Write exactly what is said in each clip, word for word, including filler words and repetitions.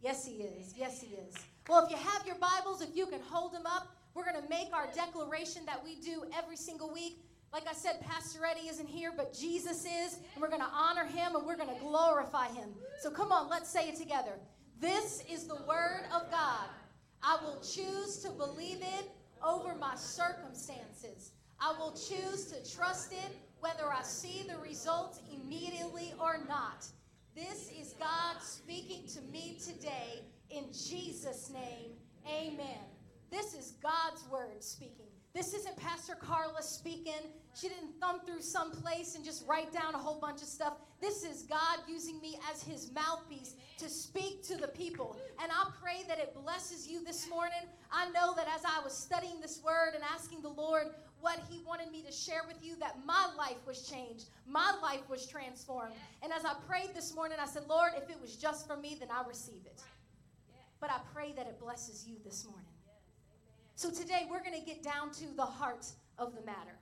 Yes, he is. Yes, he is. Well, if you have your Bibles, if you can hold them up, we're going to make our declaration that we do every single week. Like I said, Pastor Eddie isn't here, but Jesus is, and we're going to honor him, and we're going to glorify him. So come on, let's say it together. This is the word of God. I will choose to believe it over my circumstances. I will choose to trust it whether I see the results immediately or not. This is God speaking to me today in Jesus' name. Amen. This is God's word speaking. This isn't Pastor Carla speaking. She didn't thumb through some place and just write down a whole bunch of stuff. This is God using me as his mouthpiece to speak to the people. And I pray that it blesses you this morning. I know that as I was studying this word and asking the Lord what he wanted me to share with you, that my life was changed. My life was transformed. And as I prayed this morning, I said, Lord, if it was just for me, then I receive it. But I pray that it blesses you this morning. So today we're going to get down to the heart of the matter.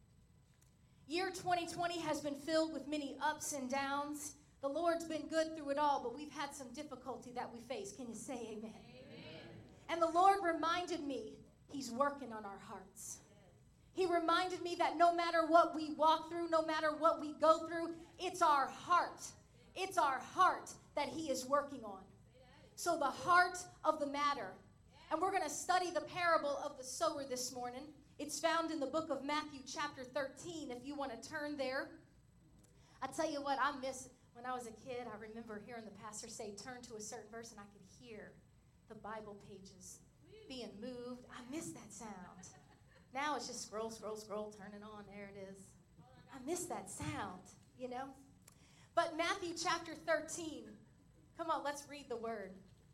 Year twenty twenty has been filled with many ups and downs. The Lord's been good through it all, but we've had some difficulty that we face. Can you say amen? Amen. And the Lord reminded me he's working on our hearts. He reminded me that no matter what we walk through, no matter what we go through, it's our heart. It's our heart that he is working on. So the heart of the matter. And we're going to study the parable of the sower this morning. It's found in the book of Matthew chapter thirteen, if you want to turn there. I tell you what, I miss, when I was a kid, I remember hearing the pastor say, turn to a certain verse, and I could hear the Bible pages being moved. I miss that sound. Now it's just scroll, scroll, scroll, turn it on, there it is. I miss that sound, you know. But Matthew chapter thirteen, come on, let's read the word.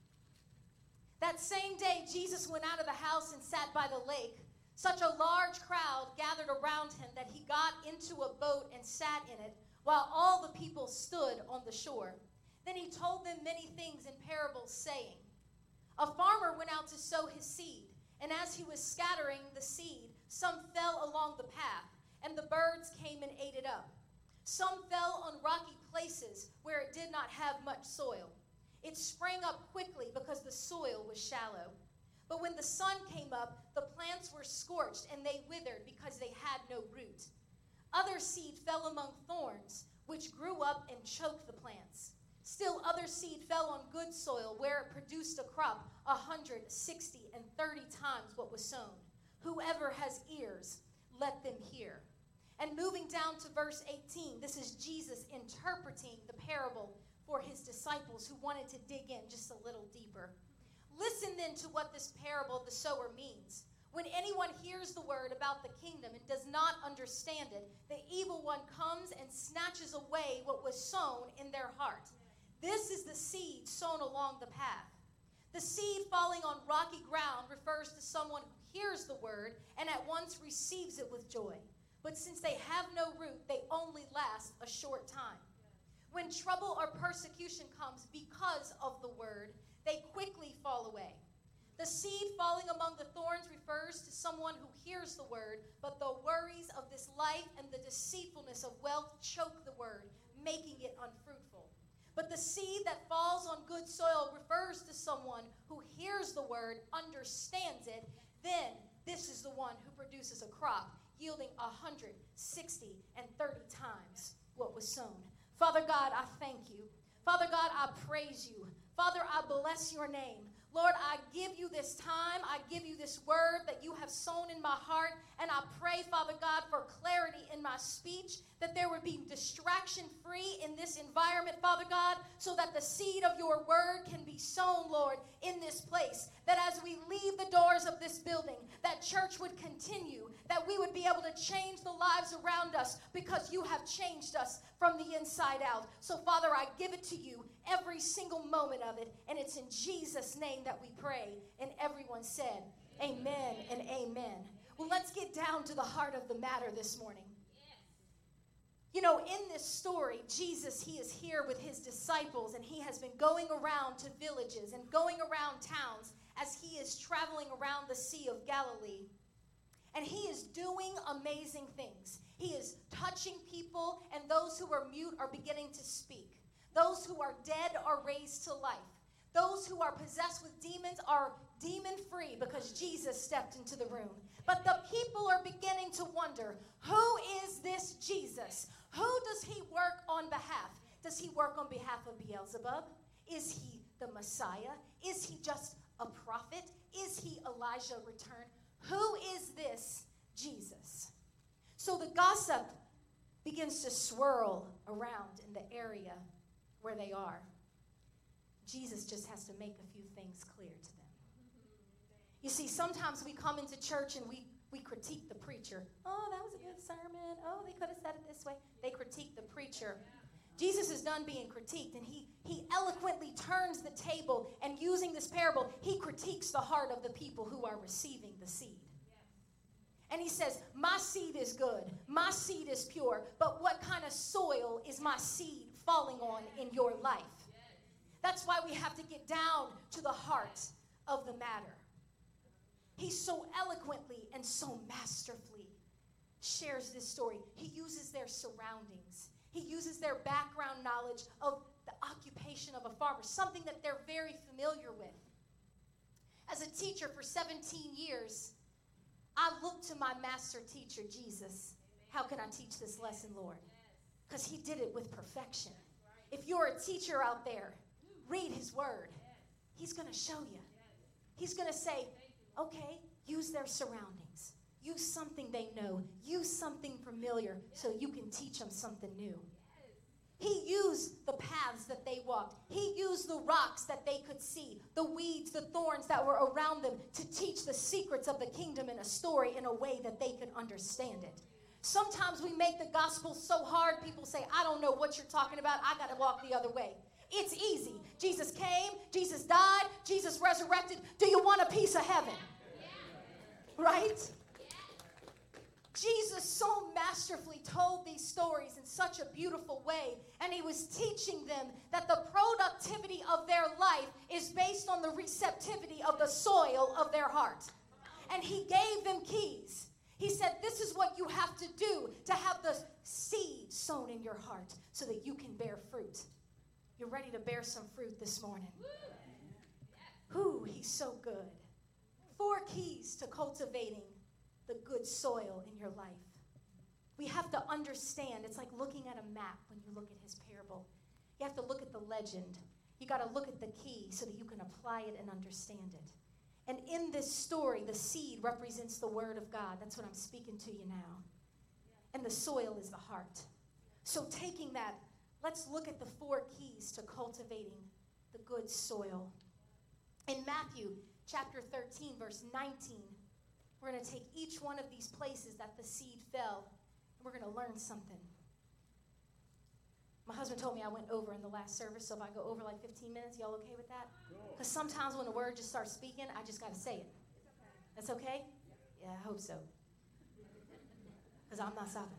That same day, Jesus went out of the house and sat by the lake. Such a large crowd gathered around him that he got into a boat and sat in it, while all the people stood on the shore. Then he told them many things in parables, saying, a farmer went out to sow his seed, and as he was scattering the seed, some fell along the path, and the birds came and ate it up. Some fell on rocky places where it did not have much soil. It sprang up quickly because the soil was shallow. But when the sun came up, the plants were scorched and they withered because they had no root. Other seed fell among thorns, which grew up and choked the plants. Still other seed fell on good soil where it produced a crop a hundred, sixty, and thirty times what was sown. Whoever has ears, let them hear. And moving down to verse eighteen, this is Jesus interpreting the parable for his disciples who wanted to dig in just a little deeper. Listen then to what this parable of the sower means. When anyone hears the word about the kingdom and does not understand it, the evil one comes and snatches away what was sown in their heart. This is the seed sown along the path. The seed falling on rocky ground refers to someone who hears the word and at once receives it with joy. But since they have no root, they only last a short time. When trouble or persecution comes because of the word, they quickly fall away. The seed falling among the thorns refers to someone who hears the word, but the worries of this life and the deceitfulness of wealth choke the word, making it unfruitful. But the seed that falls on good soil refers to someone who hears the word, understands it, then this is the one who produces a crop yielding one hundred, sixty, and thirty times what was sown. Father God, I thank you. Father God, I praise you. Father, I bless your name. Lord, I give you this time. I give you this word that you have sown in my heart. And I pray, Father God, for clarity in my speech, that there would be distraction-free in this environment, Father God, so that the seed of your word can be sown, Lord, in this place. That as we leave the doors of this building, that church would continue, that we would be able to change the lives around us because you have changed us from the inside out. So, Father, I give it to you, every single moment of it, and it's in Jesus' name that we pray. And everyone said, amen and amen. Well, let's get down to the heart of the matter this morning. You know, in this story, Jesus, he is here with his disciples, and he has been going around to villages and going around towns as he is traveling around the Sea of Galilee. And he is doing amazing things. He is touching people, and those who are mute are beginning to speak. Those who are dead are raised to life. Those who are possessed with demons are demon-free because Jesus stepped into the room. But the people are beginning to wonder, who is this Jesus? Who does he work on behalf? Does he work on behalf of Beelzebub? Is he the Messiah? Is he just a prophet? Is he Elijah returned? Who is this Jesus? So the gossip begins to swirl around in the area where they are. Jesus just has to make a few things clear to them. You see, sometimes we come into church and we, we critique the preacher. Oh, that was a good sermon. Oh, they could have said it this way. They critique the preacher. Jesus is done being critiqued, and he, he eloquently turns the table, and using this parable, he critiques the heart of the people who are receiving the seed. And he says, my seed is good. My seed is pure. But what kind of soil is my seed falling on in your life? That's why we have to get down to the heart of the matter. He so eloquently and so masterfully shares this story. He uses their surroundings. He uses their background knowledge of the occupation of a farmer, something that they're very familiar with. As a teacher for seventeen years, I look to my master teacher, Jesus. How can I teach this lesson, Lord? Because he did it with perfection. If you're a teacher out there, read his word. He's going to show you. He's going to say, okay, use their surroundings. Use something they know. Use something familiar so you can teach them something new. He used the paths that they walked. He used the rocks that they could see, the weeds, the thorns that were around them to teach the secrets of the kingdom in a story in a way that they could understand it. Sometimes we make the gospel so hard, people say, I don't know what you're talking about. I got to walk the other way. It's easy. Jesus came. Jesus died. Jesus resurrected. Do you want a piece of heaven? Right? Jesus so masterfully told these stories in such a beautiful way, and he was teaching them that the productivity of their life is based on the receptivity of the soil of their heart. And he gave them keys. He said, this is what you have to do to have the seed sown in your heart so that you can bear fruit. You're ready to bear some fruit this morning. Whew, he's so good. Four keys to cultivating the good soil in your life. We have to understand. It's like looking at a map when you look at his parable. You have to look at the legend. You got to look at the key so that you can apply it and understand it. And in this story, the seed represents the word of God. That's what I'm speaking to you now. And the soil is the heart. So taking that, let's look at the four keys to cultivating the good soil. In Matthew chapter thirteen, verse nineteen, we're going to take each one of these places that the seed fell, and we're going to learn something. My husband told me I went over in the last service, so if I go over like fifteen minutes, y'all okay with that? Because sometimes when the word just starts speaking, I just got to say it. That's okay? Yeah, I hope so. Because I'm not stopping.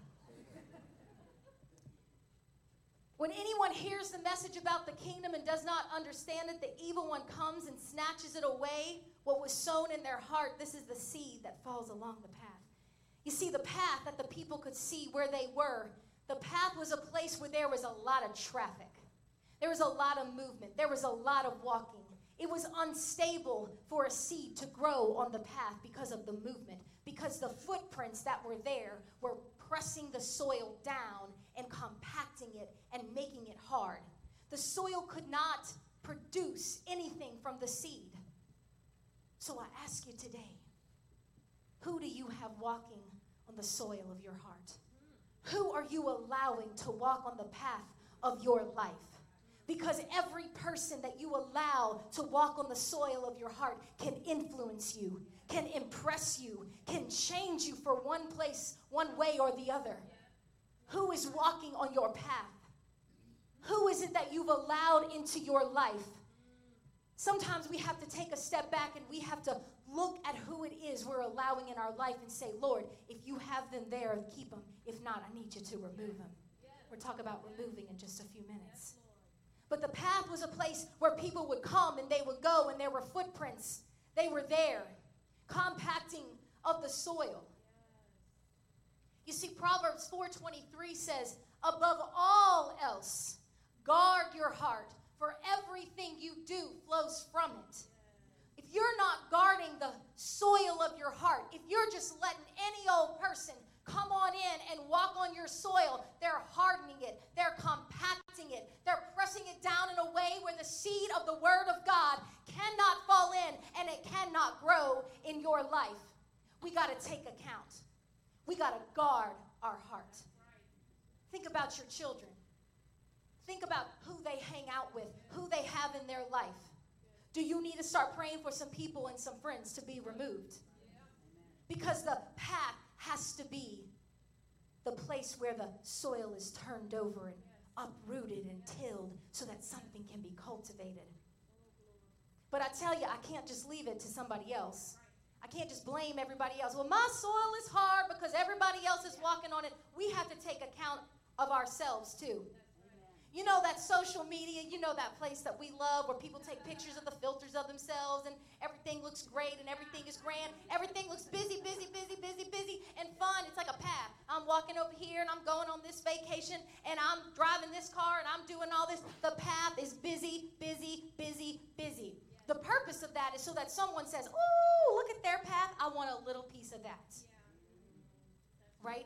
When anyone hears the message about the kingdom and does not understand it, the evil one comes and snatches it away, what was sown in their heart. This is the seed that falls along the path. You see, the path that the people could see where they were, the path was a place where there was a lot of traffic. There was a lot of movement. There was a lot of walking. It was unstable for a seed to grow on the path because of the movement, because the footprints that were there were pressing the soil down and compacting it and making it hard. The soil could not produce anything from the seed. So I ask you today, who do you have walking on the soil of your heart? Who are you allowing to walk on the path of your life? Because every person that you allow to walk on the soil of your heart can influence you, can impress you, can change you for one place, one way or the other. Who is walking on your path? Who is it that you've allowed into your life? Sometimes we have to take a step back and we have to look at who it is we're allowing in our life and say, Lord, if you have them there, keep them. If not, I need you to remove them. We'll talk about removing in just a few minutes. But the path was a place where people would come and they would go, and there were footprints. They were there, compacting of the soil. You see, Proverbs four twenty-three says, above all else, guard your heart, For everything you do flows from it. If you're not guarding the soil of your heart, if you're just letting any old person come on in and walk on your soil, they're hardening it, they're compacting it, they're pressing it down in a way where the seed of the Word of God cannot fall in and it cannot grow in your life. We got to take account. We got to guard our heart. Think about your children. Think about who they hang out with, who they have in their life. Do you need to start praying for some people and some friends to be removed? Because the path has to be the place where the soil is turned over and uprooted and tilled so that something can be cultivated. But I tell you, I can't just leave it to somebody else. I can't just blame everybody else. Well, my soil is hard because everybody else is walking on it. We have to take account of ourselves too. You know that social media, you know that place that we love where people take pictures of the filters of themselves and everything looks great and everything is grand. Everything looks busy, busy, busy, busy, busy and fun. It's like a path. I'm walking over here and I'm going on this vacation and I'm driving this car and I'm doing all this. The path is busy, busy, busy, busy. The purpose of that is so that someone says, "Ooh, look at their path. I want a little piece of that." Right?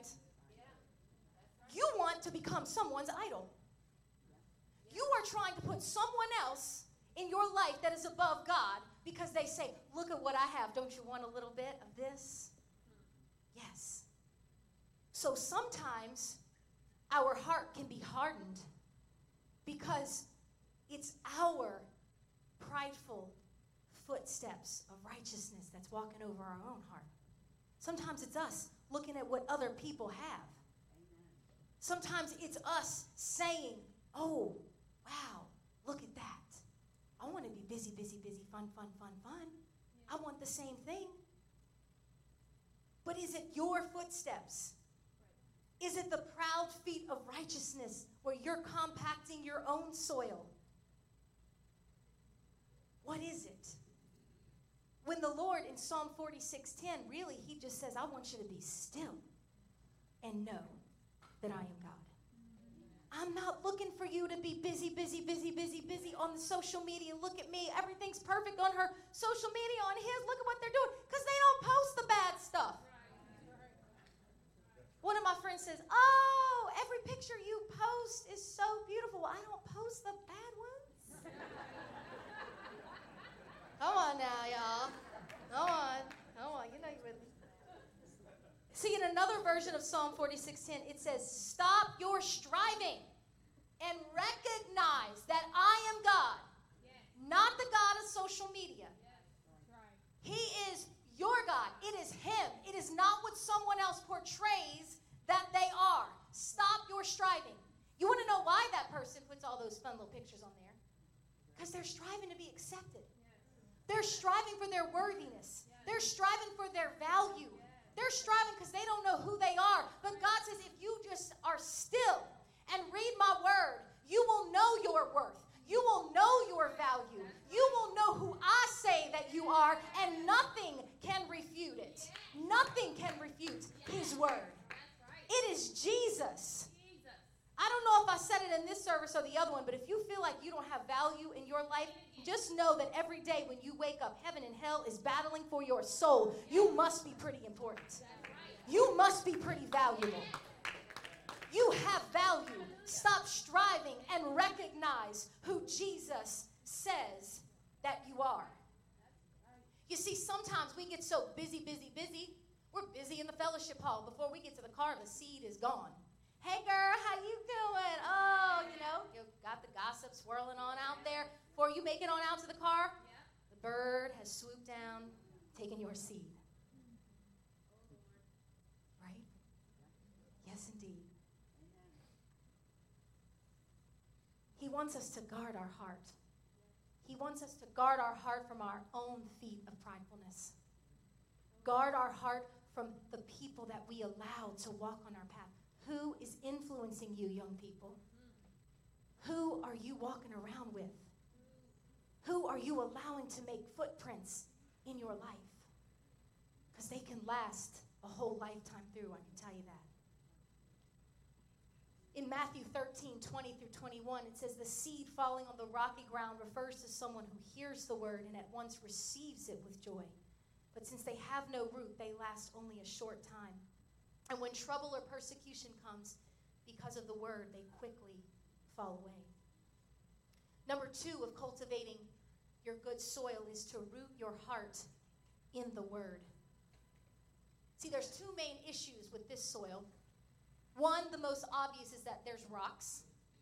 You want to become someone's idol. You are trying to put someone else in your life that is above God because they say, "Look at what I have. Don't you want a little bit of this?" Yes. So sometimes our heart can be hardened because it's our prideful footsteps of righteousness that's walking over our own heart. Sometimes it's us looking at what other people have. Sometimes it's us saying, "Oh, wow, look at that. I want to be busy, busy, busy, fun, fun, fun, fun. I want the same thing." But is it your footsteps? Is it the proud feet of righteousness where you're compacting your own soil? What is it? When the Lord in Psalm forty-six ten, really, he just says, "I want you to be still and know that I am God." I'm not looking for you to be busy, busy, busy, busy, busy on the social media. Look at me. Everything's perfect on her social media, on his. Look at what they're doing. Because they don't post the bad stuff. One of my friends says, "Oh, every picture you post is so beautiful." I don't post the bad ones. Come on now, y'all. Come on. Come on. You know you're with me. See, in another version of Psalm forty-six ten, it says, "Stop your striving and recognize that I am God, yes. Not the God of social media. Yes. Right. He is your God. It is Him. It is not what someone else portrays that they are. Stop your striving." You want to know why that person puts all those fun little pictures on there? Because they're striving to be accepted. They're striving for their worthiness. They're striving for their value. They're striving because they don't know who they are. But God says, if you just are still and read my word, you will know your worth. You will know your value. You will know who I say that you are, and nothing can refute it. Nothing can refute his word. It is Jesus. I don't know if I said it in this service or the other one, but if you feel like you don't have value in your life, just know that every day when you wake up, heaven and hell is battling for your soul. You must be pretty important. You must be pretty valuable. You have value. Stop striving and recognize who Jesus says that you are. You see, sometimes we get so busy, busy, busy. We're busy in the fellowship hall. Before we get to the car, the seed is gone. "Hey, girl, how you doing? Oh, you know, you got the gossip swirling on out there. Before you make it on out to the car, the bird has swooped down, taken your seed." Right? Yes, indeed. He wants us to guard our heart. He wants us to guard our heart from our own feet of pridefulness. Guard our heart from the people that we allow to walk on our path. Who is influencing you, young people? Who are you walking around with? Who are you allowing to make footprints in your life? Because they can last a whole lifetime through, I can tell you that. In Matthew thirteen, twenty through twenty-one, it says, the seed falling on the rocky ground refers to someone who hears the word and at once receives it with joy. But since they have no root, they last only a short time. And when trouble or persecution comes because of the word, they quickly fall away. Number two of cultivating your good soil is to root your heart in the word. See, there's two main issues with this soil. One, the most obvious, is that there's rocks.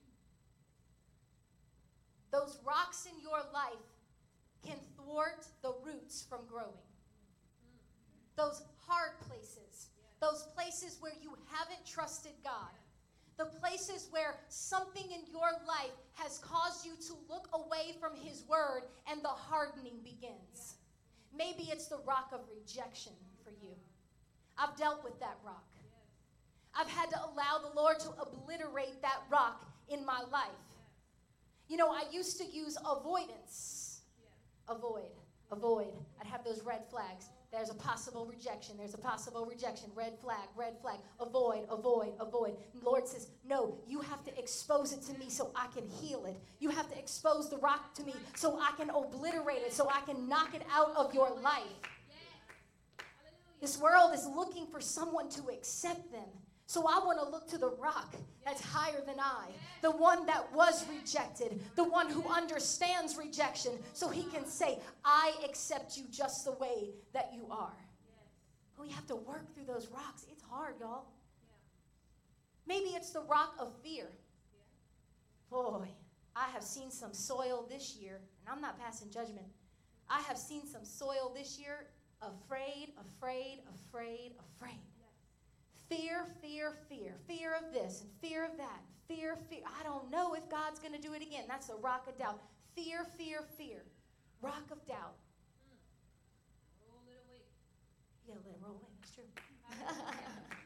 Those rocks in your life can thwart the roots from growing. Those hard places, those places where you haven't trusted God, the places where something in your life has caused you to look away from his word and the hardening begins. Maybe it's the rock of rejection for you. I've dealt with that rock. I've had to allow the Lord to obliterate that rock in my life. You know, I used to use avoidance. Avoid, avoid. I'd have those red flags. There's a possible rejection. There's a possible rejection. Red flag, red flag. Avoid, avoid, avoid. And the Lord says, no, you have to expose it to me so I can heal it. You have to expose the rock to me so I can obliterate it, so I can knock it out of your life. This world is looking for someone to accept them. So I want to look to the rock that's higher than I, the one that was rejected, the one who understands rejection, so he can say, I accept you just the way that you are. But we have to work through those rocks. It's hard, y'all. Maybe it's the rock of fear. Boy, I have seen some soil this year, and I'm not passing judgment. I have seen some soil this year, afraid, afraid, afraid, afraid. Fear, fear, fear. Fear of this and fear of that. Fear, fear. I don't know if God's going to do it again. That's the rock of doubt. Fear, fear, fear. Rock of doubt. Roll it away. You got to let it roll in. That's true.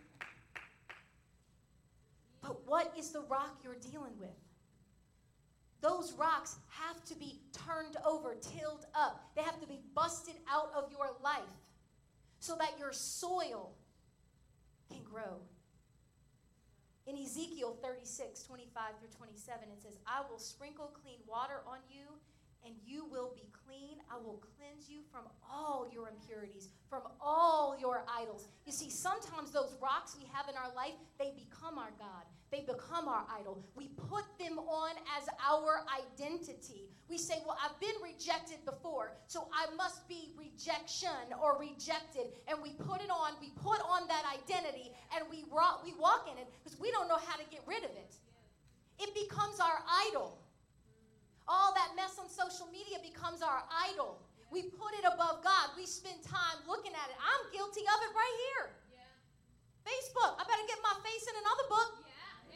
But what is the rock you're dealing with? Those rocks have to be turned over, tilled up. They have to be busted out of your life so that your soil can grow. In Ezekiel thirty-six, twenty-five through twenty-seven, it says, I will sprinkle clean water on you, and you will be clean. I will cleanse you from all your impurities, from all your idols. You see, sometimes those rocks we have in our life, they become our God. They become our idol. We put them on as our identity. We say, well, I've been rejected before, so I must be rejection or rejected. And we put it on, we put on that identity, and we walk, we walk in it because we don't know how to get rid of it. It becomes our idol. All that mess on social media becomes our idol. We put it above God. We spend time looking at it. I'm guilty of it right here. Yeah. Facebook. I better get my face in another book. Yeah.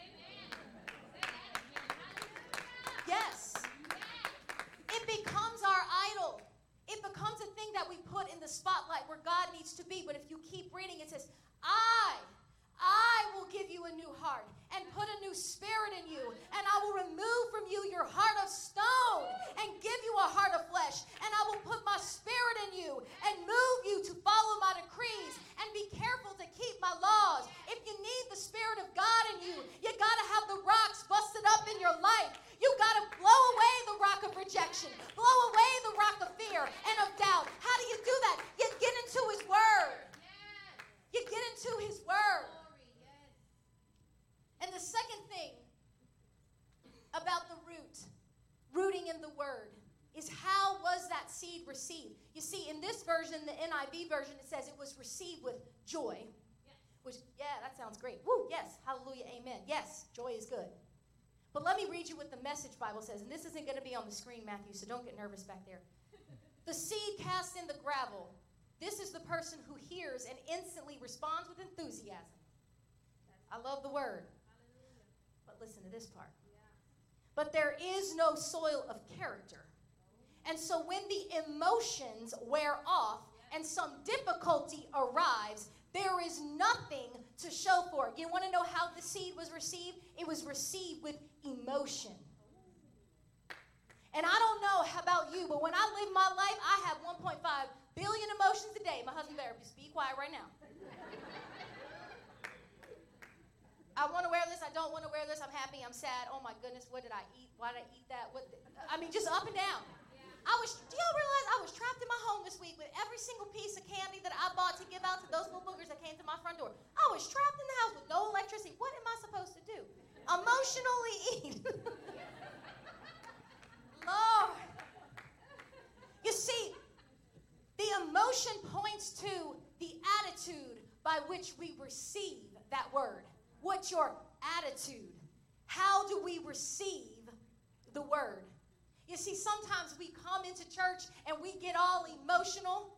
Amen. Yes. Yeah. It becomes our idol. It becomes a thing that we put in the spotlight where God needs to be. But if you keep reading, it says, I, I will give you a new heart and put a new spirit in you. And I will remove from you your heart of stone and give you a heart of flesh. And I will put my spirit in you and move you to follow my decrees and be careful to keep my laws. If you need the spirit of God in you, you got to have the rocks busted up in your life. You got to blow away the rock of rejection. Blow away the rock of fear and of doubt. How do you do that? You get into his word. You get into his word. And the second thing about the root, rooting in the word, is how was that seed received? You see, in this version, the N I V version, it says it was received with joy. Yes. Which, yeah, that sounds great. Woo, yes, hallelujah, amen. Yes, joy is good. But let me read you what the Message Bible says. And this isn't going to be on the screen, Matthew, so don't get nervous back there. The seed cast in the gravel. This is the person who hears and instantly responds with enthusiasm. I love the word. But listen to this part. But there is no soil of character. And so when the emotions wear off and some difficulty arrives, there is nothing to show for it. You want to know how the seed was received? It was received with emotion. And I don't know how about you, but when I live my life, I have one point five billion emotions a day. My husband better just be quiet right now. I want to wear this. I don't want to wear this. I'm happy. I'm sad. Oh my goodness, what did I eat? Why did I eat that? What? The, I mean, just up and down. I was, do y'all realize I was trapped in my home this week with every single piece of candy that I bought to give out to those little boogers that came to my front door? I was trapped in the house with no electricity. What am I supposed to do? Emotionally eat. Lord. You see, the emotion points to the attitude by which we receive that word. What's your attitude? How do we receive the word? You see, sometimes we come into church and we get all emotional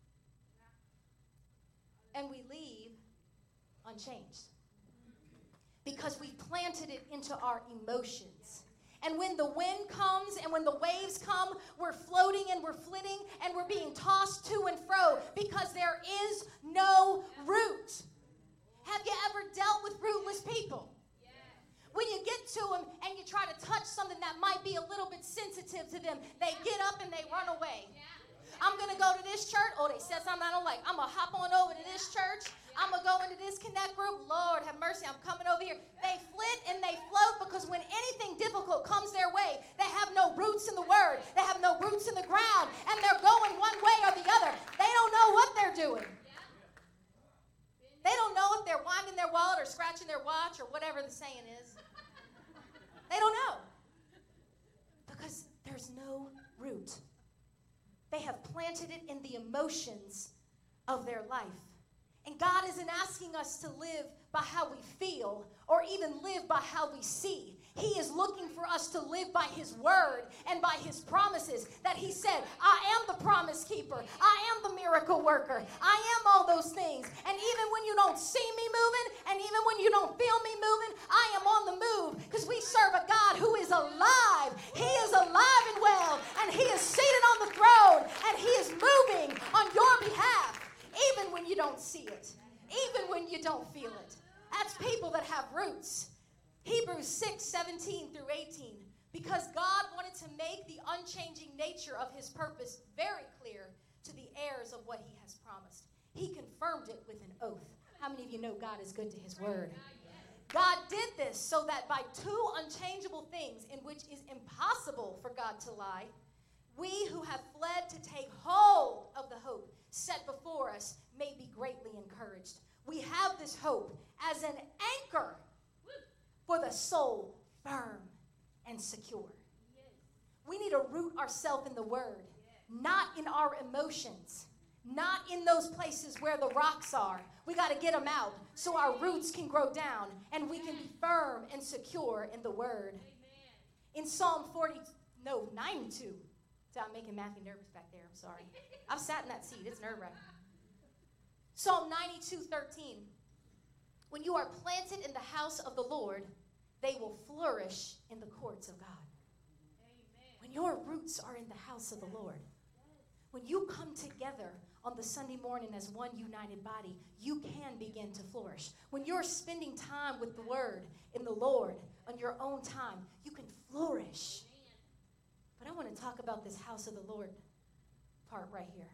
and we leave unchanged because we planted it into our emotions. And when the wind comes and when the waves come, we're floating and we're flitting and we're being tossed to and fro because there is no root. Have you ever dealt with rootless people? When you get to them and you try to touch something that might be a little bit sensitive to them, they get up and they run away. I'm going to go to this church. Oh, they said something I don't like. I'm going to hop on over to this church. I'm going to go into this connect group. Lord, have mercy. I'm coming over here. They flit and they float because when anything difficult comes their way, they have no roots in the word. They have no roots in the ground. And they're going one way or the other. They don't know what they're doing. They don't know if they're winding their wallet or scratching their watch or whatever the saying is. They don't know. Because there's no root. They have planted it in the emotions of their life. And God isn't asking us to live by how we feel or even live by how we see. He is looking for us to live by his word and by his promises that he said, I am the promise keeper. I am the miracle worker. I am all those things. And even when you don't see me moving and even when you don't feel me moving, I am on the move because we serve a God who is alive. He is alive and well, and he is seated on the throne, and he is moving on your behalf, even when you don't see it, even when you don't feel it. That's people that have roots. Hebrews six, seventeen through eighteen. Because God wanted to make the unchanging nature of his purpose very clear to the heirs of what he has promised. He confirmed it with an oath. How many of you know God is good to his word? God did this so that by two unchangeable things in which is impossible for God to lie, we who have fled to take hold of the hope set before us may be greatly encouraged. We have this hope as an anchor for the soul, firm and secure. We need to root ourselves in the word, not in our emotions, not in those places where the rocks are. We got to get them out so our roots can grow down and we can be firm and secure in the word. In Psalm forty, no, ninety-two. So I'm making Matthew nervous back there. I'm sorry. I've sat in that seat. It's nerve-wracking. Psalm ninety-two, thirteen. When you are planted in the house of the Lord, they will flourish in the courts of God. Amen. When your roots are in the house of the Lord, when you come together on the Sunday morning as one united body, you can begin to flourish. When you're spending time with the word in the Lord on your own time, you can flourish. But I want to talk about this house of the Lord part right here.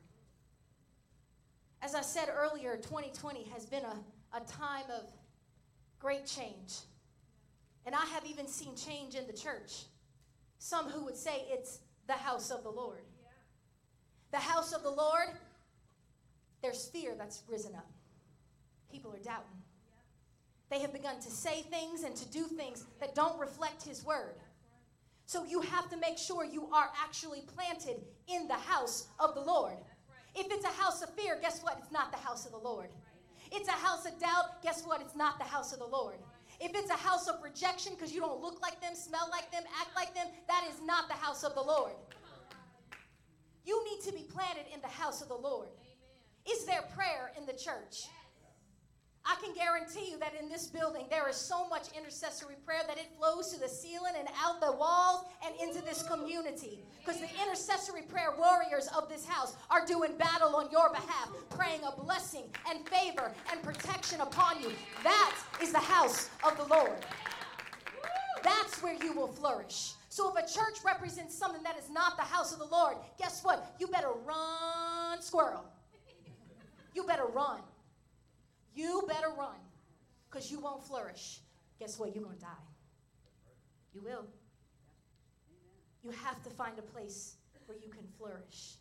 As I said earlier, twenty twenty has been a, a time of great change. And I have even seen change in the church. Some who would say it's the house of the Lord. The house of the Lord, there's fear that's risen up. People are doubting. They have begun to say things and to do things that don't reflect his word. So you have to make sure you are actually planted in the house of the Lord. If it's a house of fear, guess what? It's not the house of the Lord. It's a house of doubt, guess what? It's not the house of the Lord. If it's a house of rejection because you don't look like them, smell like them, act like them, that is not the house of the Lord. You need to be planted in the house of the Lord. Is there prayer in the church? I can guarantee you that in this building there is so much intercessory prayer that it flows to the ceiling and out the walls and into this community. Because the intercessory prayer warriors of this house are doing battle on your behalf, praying a blessing and favor and protection upon you. That is the house of the Lord. That's where you will flourish. So if a church represents something that is not the house of the Lord, guess what? You better run, squirrel. You better run. You better run, because you won't flourish. guess what? You're going to die. You will. You have to find a place where you can flourish.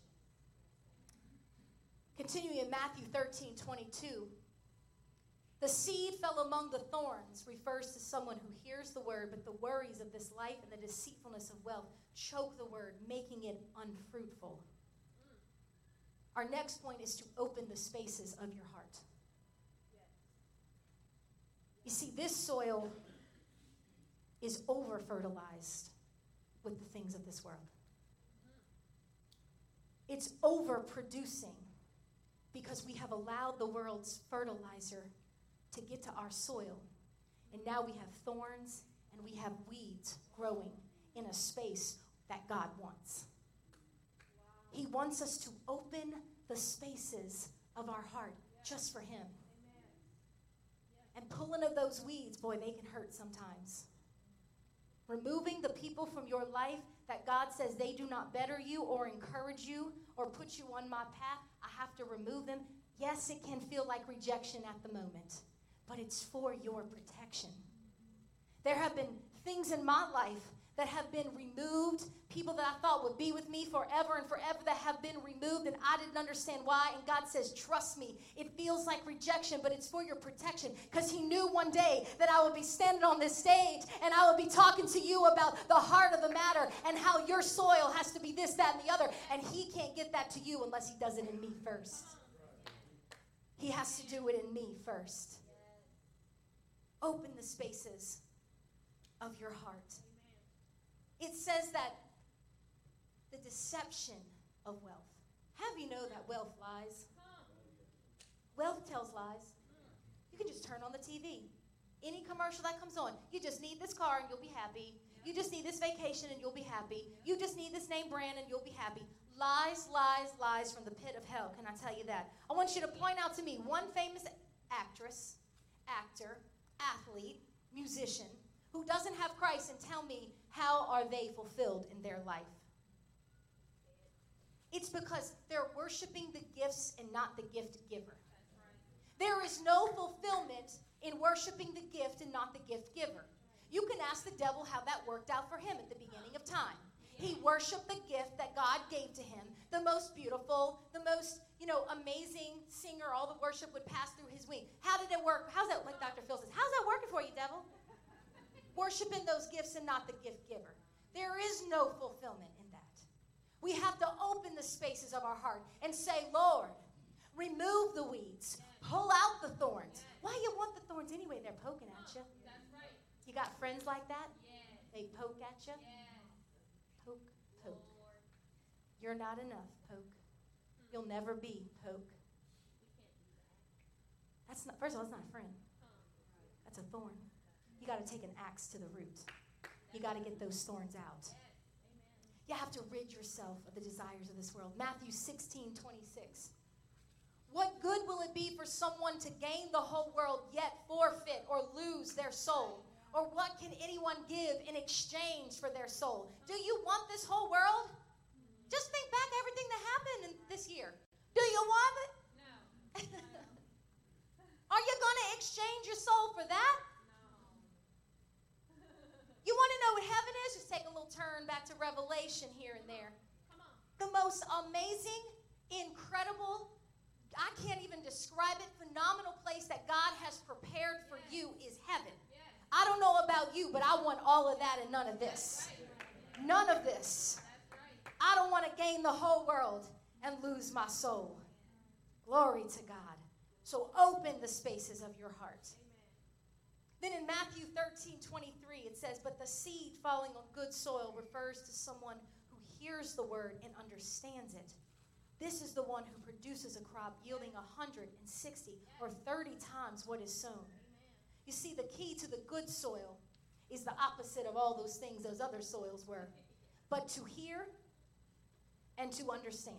Continuing in Matthew thirteen twenty-two, the seed fell among the thorns refers to someone who hears the word, but the worries of this life and the deceitfulness of wealth choke the word, making it unfruitful. Our next point is to open the spaces of your heart. You see, this soil is over-fertilized with the things of this world. It's over-producing because we have allowed the world's fertilizer to get to our soil. And now we have thorns and we have weeds growing in a space that God wants. He wants us to open the spaces of our heart just for him. And pulling of those weeds, boy, they can hurt sometimes. Removing the people from your life that God says they do not better you or encourage you or put you on my path, I have to remove them. Yes, it can feel like rejection at the moment, but it's for your protection. There have been things in my life that have been removed, people that I thought would be with me forever and forever that have been removed, and I didn't understand why. And God says, trust me, it feels like rejection, but it's for your protection, because he knew one day that I would be standing on this stage and I would be talking to you about the heart of the matter and how your soil has to be this, that, and the other. And he can't get that to you unless he does it in me first. He has to do it in me first. Open the spaces of your heart. It says that the deception of wealth. Have you know that wealth lies? Wealth tells lies. You can just turn on the T V. Any commercial that comes on, you just need this car and you'll be happy. You just need this vacation and you'll be happy. You just need this name brand and you'll be happy. Lies, lies, lies from the pit of hell. Can I tell you that? I want you to point out to me one famous actress, actor, athlete, musician, who doesn't have Christ, and tell me, how are they fulfilled in their life? It's because they're worshiping the gifts and not the gift giver. There is no fulfillment in worshiping the gift and not the gift giver. You can ask the devil how that worked out for him at the beginning of time. He worshiped the gift that God gave to him, the most beautiful, the most, you know, amazing singer. All the worship would pass through his wing. How did it work? How's that, like Doctor Phil says, how's that working for you, devil? Worshiping those gifts and not the gift giver. There is no fulfillment in that. We have to open the spaces of our heart and say, Lord, remove the weeds. Pull out the thorns. Why you want the thorns anyway? They're poking at you. You got friends like that? They poke at you. Poke, poke. You're not enough, poke. You'll never be, poke. That's not, first of all, that's not a friend. That's a thorn. You got to take an axe to the root. You got to get those thorns out. You have to rid yourself of the desires of this world. Matthew sixteen twenty-six. What good will it be for someone to gain the whole world yet forfeit or lose their soul? Or what can anyone give in exchange for their soul? Do you want this whole world? Just think back everything that happened in this year. Do you want it? No. Are you going to exchange your soul for that? You want to know what heaven is? Just take a little turn back to Revelation here and there. Come on. The most amazing, incredible, I can't even describe it, phenomenal place that God has prepared for you is heaven. I don't know about you, but I want all of that and none of this. None of this. I don't want to gain the whole world and lose my soul. Glory to God. So open the spaces of your heart. Then in Matthew thirteen twenty-three, it says, but the seed falling on good soil refers to someone who hears the word and understands it. This is the one who produces a crop yielding one hundred sixty or thirty times what is sown. You see, the key to the good soil is the opposite of all those things those other soils were. But to hear and to understand.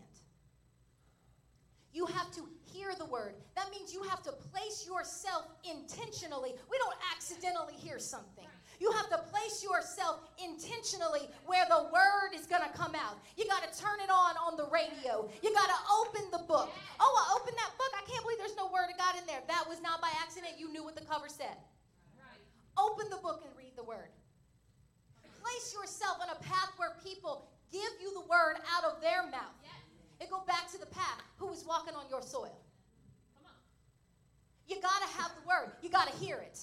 You have to hear the word. That means you have to place yourself intentionally. We don't accidentally hear something. You have to place yourself intentionally where the word is going to come out. You got to turn it on on the radio. You got to open the book. Oh, I opened that book. I can't believe there's no word of God in there. That was not by accident. You knew what the cover said. Open the book and read the word. Place yourself on a path where people give you the word out of their mouth. It go back to the path. Who is walking on your soil? Come on. You got to have the word. You got to hear it.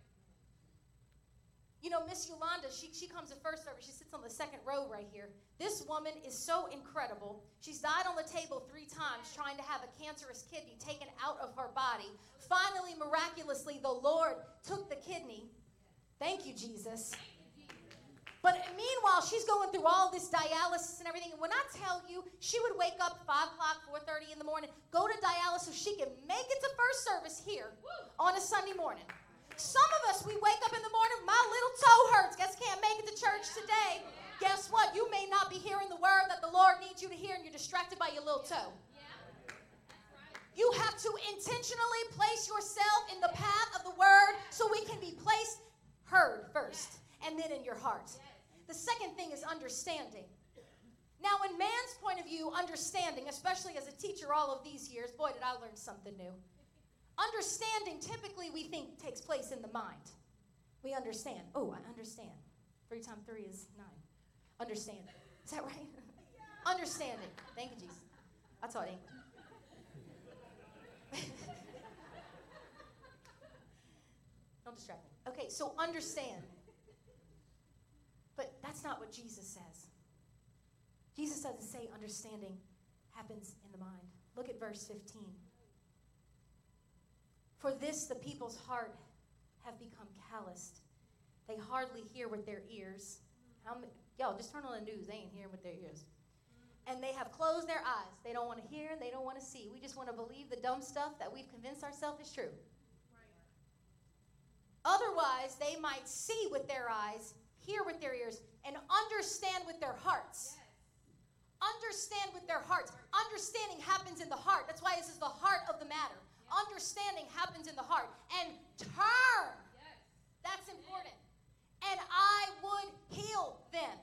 You know, Miss Yolanda, she, she comes to first service. She sits on the second row right here. This woman is so incredible. She's died on the table three times trying to have a cancerous kidney taken out of her body. Finally, miraculously, the Lord took the kidney. Thank you, Jesus. But meanwhile, she's going through all this dialysis and everything. And when I tell you, she would wake up five o'clock, four thirty in the morning, go to dialysis so she can make it to first service here on a Sunday morning. Some of us, we wake up in the morning, my little toe hurts. Guess can't make it to church today. Guess what? You may not be hearing the word that the Lord needs you to hear, and you're distracted by your little toe. You have to intentionally place yourself in the path of the word so we can be placed, heard first, and then in your heart. The second thing is understanding. Now, in man's point of view, understanding, especially as a teacher all of these years, boy, did I learn something new. Understanding, typically, we think takes place in the mind. We understand. Oh, I understand. Three times three is nine. Understanding. Is that right? Understanding. Thank you, Jesus. I taught English. Don't distract me. Okay, so understand. But that's not what Jesus says. Jesus doesn't say understanding happens in the mind. Look at verse fifteen. For this the people's heart have become calloused. They hardly hear with their ears. How many, y'all, just turn on the news. They ain't hearing with their ears. And they have closed their eyes. They don't want to hear and they don't want to see. We just want to believe the dumb stuff that we've convinced ourselves is true. Right. Otherwise, they might see with their eyes, hear with their ears, and understand with their hearts. Yes. Understand with their hearts. Understanding happens in the heart. That's why this is the heart of the matter. Yes. Understanding happens in the heart. And turn. Yes. That's important. And I would heal them.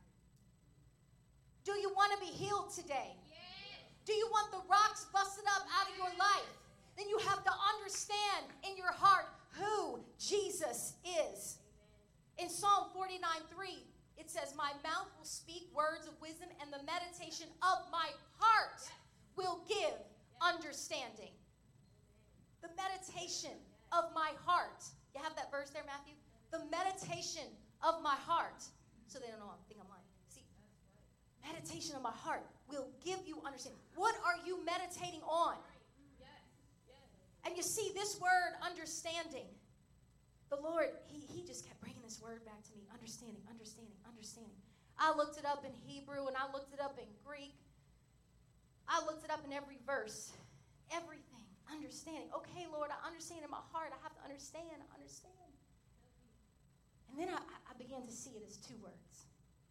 Do you want to be healed today? Yes. Do you want the rocks busted up out of your life? Then you have to understand in your heart who Jesus is. In Psalm forty-nine three, it says, my mouth will speak words of wisdom, and the meditation of my heart will give understanding. The meditation of my heart. You have that verse there, Matthew? The meditation of my heart. So they don't know, I think I'm lying. See, meditation of my heart will give you understanding. What are you meditating on? And you see, this word, understanding, the Lord, he, he just kept bringing this word back to me. Understanding, understanding, understanding. I looked it up in Hebrew, and I looked it up in Greek. I looked it up in every verse. Everything. Understanding. Okay, Lord, I understand in my heart. I have to understand. I understand. And then I, I began to see it as two words.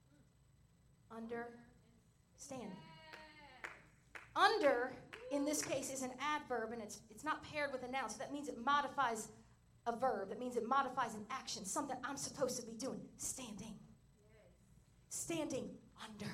Understanding. Under, in this case, is an adverb, and it's it's not paired with a noun, so that means it modifies a verb. That means it modifies an action, something I'm supposed to be doing. Standing. Standing under.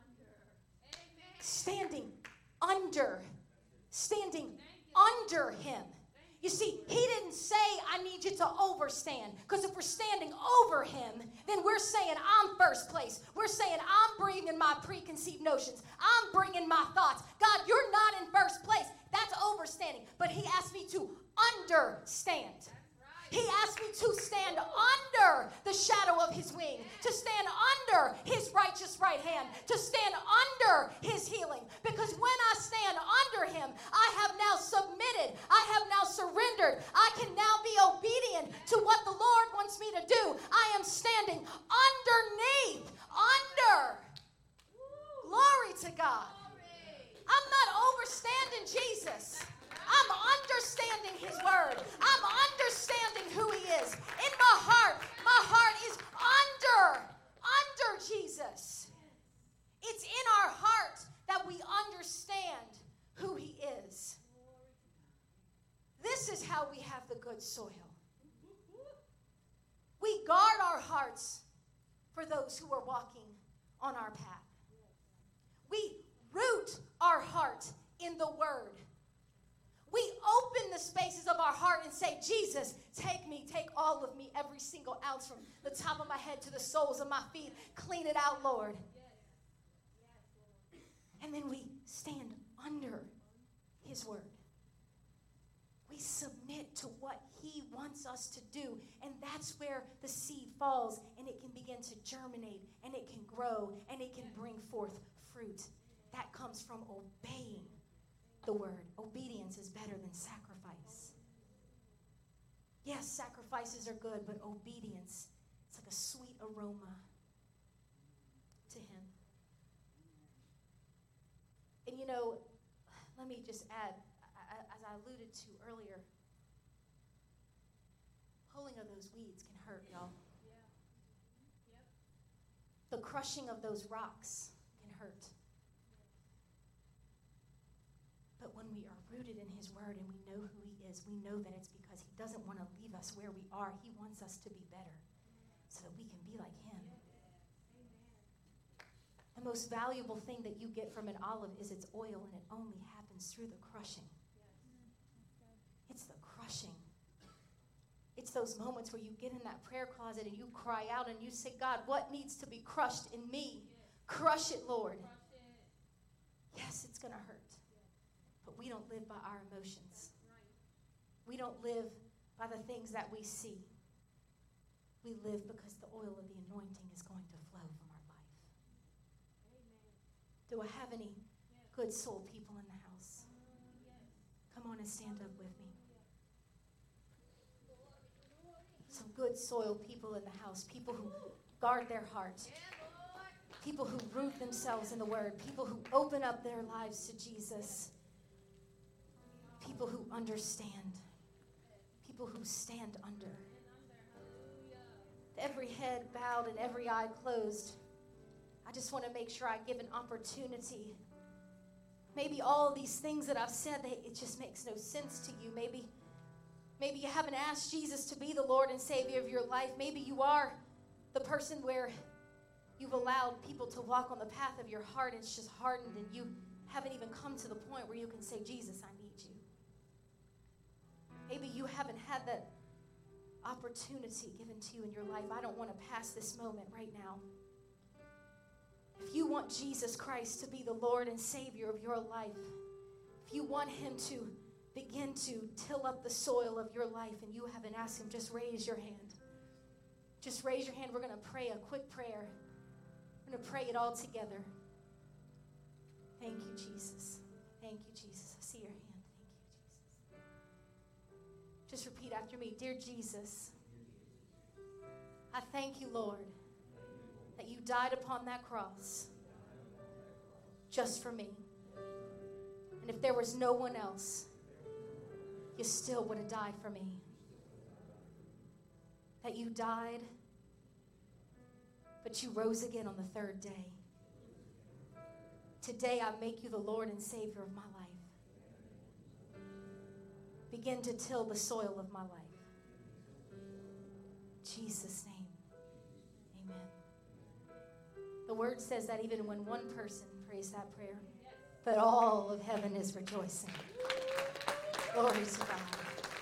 Standing under. Standing under him. You see, he didn't say, I need you to overstand. Because if we're standing over him, then we're saying, I'm first place. We're saying, I'm bringing my preconceived notions. I'm bringing my thoughts. God, you're not in first place. That's overstanding. But he asked me to understand. He asked me to stand under the shadow of his wing, to stand under his righteous right hand, to stand under his healing. Because when I stand under him, I have now submitted. I have now surrendered. I can now be obedient to what the Lord wants me to do. I am standing underneath, under. Glory to God. I'm not overstanding Jesus. I'm understanding his word. I'm understanding who he is. In my heart, my heart is under, under Jesus. It's in our heart that we understand who he is. This is how we have the good soil. We guard our hearts for those who are walking on our path. We root our heart in the word. We open the spaces of our heart and say, Jesus, take me, take all of me, every single ounce from the top of my head to the soles of my feet. Clean it out, Lord. And then we stand under his word. We submit to what he wants us to do. And that's where the seed falls, and it can begin to germinate, and it can grow, and it can bring forth fruit. That comes from obeying the word. Obedience is better than sacrifice. Yes, sacrifices are good, but obedience, it's like a sweet aroma to him. And you know, let me just add, as I alluded to earlier, pulling of those weeds can hurt, y'all. Yeah. Yep. The crushing of those rocks can hurt. But when we are rooted in his word and we know who he is, we know that it's because he doesn't want to leave us where we are. He wants us to be better so that we can be like him. The most valuable thing that you get from an olive is its oil, and it only happens through the crushing. It's the crushing. It's those moments where you get in that prayer closet and you cry out and you say, God, what needs to be crushed in me? Crush it, Lord. Yes, it's going to hurt. But we don't live by our emotions. We don't live by the things that we see. We live because the oil of the anointing is going to flow from our life. Do I have any good soul people in the house? Come on and stand up with me. Some good soil people in the house. People who guard their heart. People who root themselves in the word. People who open up their lives to Jesus. People who understand. People who stand under. Every head bowed and every eye closed. I just want to make sure I give an opportunity. Maybe all of these things that I've said, they, it just makes no sense to you. Maybe, maybe you haven't asked Jesus to be the Lord and Savior of your life. Maybe you are the person where you've allowed people to walk on the path of your heart and it's just hardened and you haven't even come to the point where you can say, Jesus, I need you. Maybe you haven't had that opportunity given to you in your life. I don't want to pass this moment right now. If you want Jesus Christ to be the Lord and Savior of your life, if you want him to begin to till up the soil of your life and you haven't asked him, just raise your hand. Just raise your hand. We're going to pray a quick prayer. We're going to pray it all together. Thank you, Jesus. Thank you, Jesus. I see your hand. Thank you, Jesus. Just repeat after me. Dear Jesus, I thank you, Lord, that you died upon that cross just for me. And if there was no one else, you still would have died for me. That you died, but you rose again on the third day. Today I make you the Lord and Savior of my life. Begin to till the soil of my life. In Jesus' name, amen. The word says that even when one person prays that prayer, that all of heaven is rejoicing. Glory to God.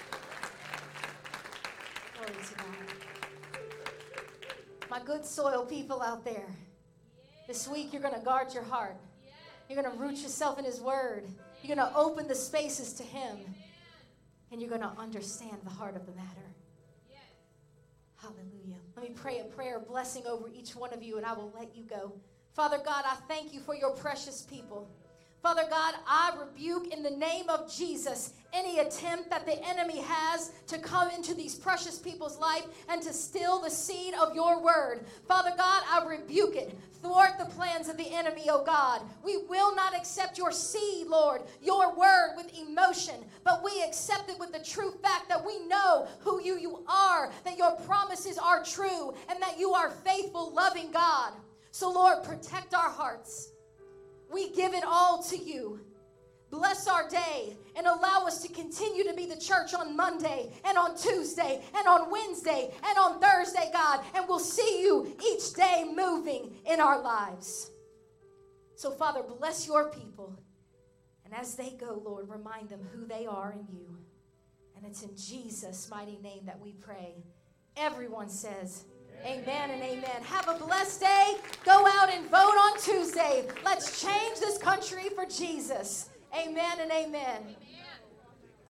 Glory to God. My good soil people out there, this week you're going to guard your heart. You're going to root yourself in his word. You're going to open the spaces to him. And you're going to understand the heart of the matter. Hallelujah. Let me pray a prayer of blessing over each one of you, and I will let you go. Father God, I thank you for your precious people. Father God, I rebuke in the name of Jesus any attempt that the enemy has to come into these precious people's life and to steal the seed of your word. Father God, I rebuke it. Thwart the plans of the enemy, oh God. We will not accept your seed, Lord, your word with emotion, but we accept it with the true fact that we know who you, you are, that your promises are true, and that you are faithful, loving God. So, Lord, protect our hearts. We give it all to you. Bless our day and allow us to continue to be the church on Monday and on Tuesday and on Wednesday and on Thursday, God. And we'll see you each day moving in our lives. So, Father, bless your people. And as they go, Lord, remind them who they are in you. And it's in Jesus' mighty name that we pray. Everyone says amen and amen. Have a blessed day. Go out and vote on Tuesday. Let's change this country for Jesus. Amen and amen. Amen.